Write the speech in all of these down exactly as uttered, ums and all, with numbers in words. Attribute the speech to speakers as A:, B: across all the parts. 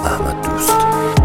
A: احمد دوست.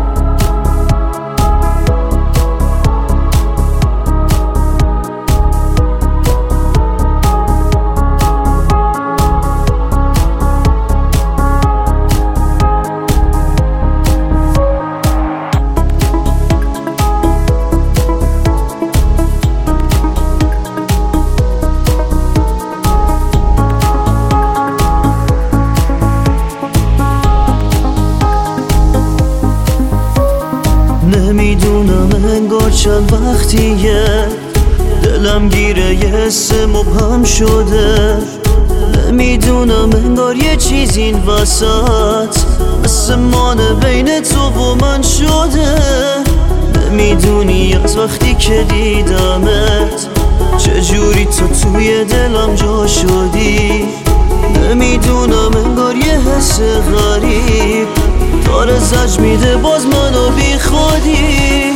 B: نمیدونم انگار چند وقتیه دلم گیره یه حس مبهم شده. نمیدونم انگار یه چیز این وسط مثل مانه بین تو و من شده. نمیدونی از وقتی که دیدمت چجوری تو توی دلم جا شدی. نمیدونم انگار یه حس غریب داره زج میده باز منو بی خودی.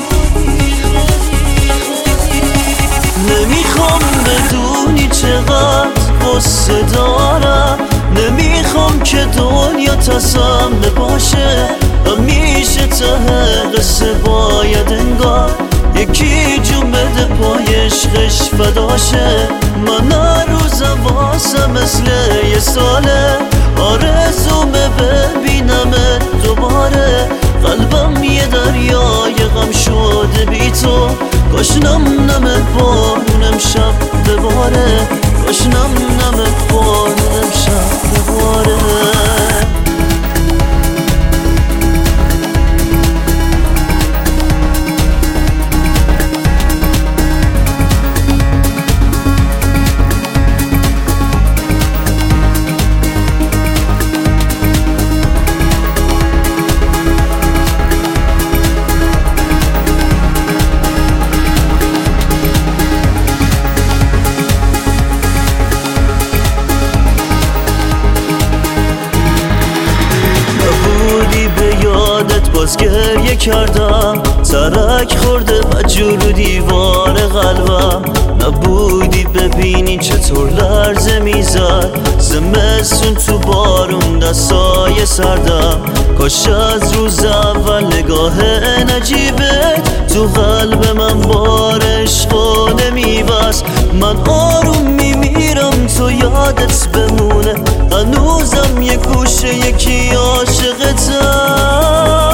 B: نمیخوام بدونی چقدر قصه دارم، نمیخوام که دنیا تسمه باشه. همیشه ته قصه باید انگار یکی جون بده پای عشقش فداشه. من هر روزم واسه مثل یه ساله آرزومه ببینمت دوباره. قلبم یه دریای غم شده بی تو، کاش نم نمت بارون امشب بباره، کاش نم نمت بارون امشب بباره. باز گریه کردم، ترک خورده مجور دیوار قلبم. نبودی ببینی چطور لرزه میزد زمستون تو بارون دستای سردم. کاش از روز اول نگاه نجیبت تو قلب من بار عشقو نمیبست. من آروم میمیرم تو یادت بمونه، هنوزم یه گوشه یکی عاشقتم.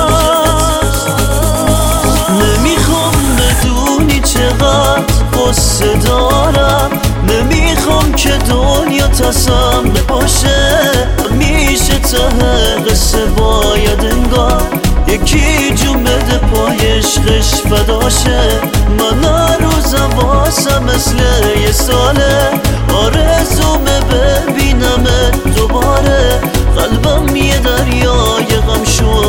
B: نمیخوام بدونی چقدر قصه دارم، نمیخوام که دنیا تسمه باشه. همیشه ته قصه باید انگار یکی جون بده پای عشقش فداشه. من هر روزم واسه مثل یه ساله آرزومه ببینمت دوباره. قلبم یه دریای غم شد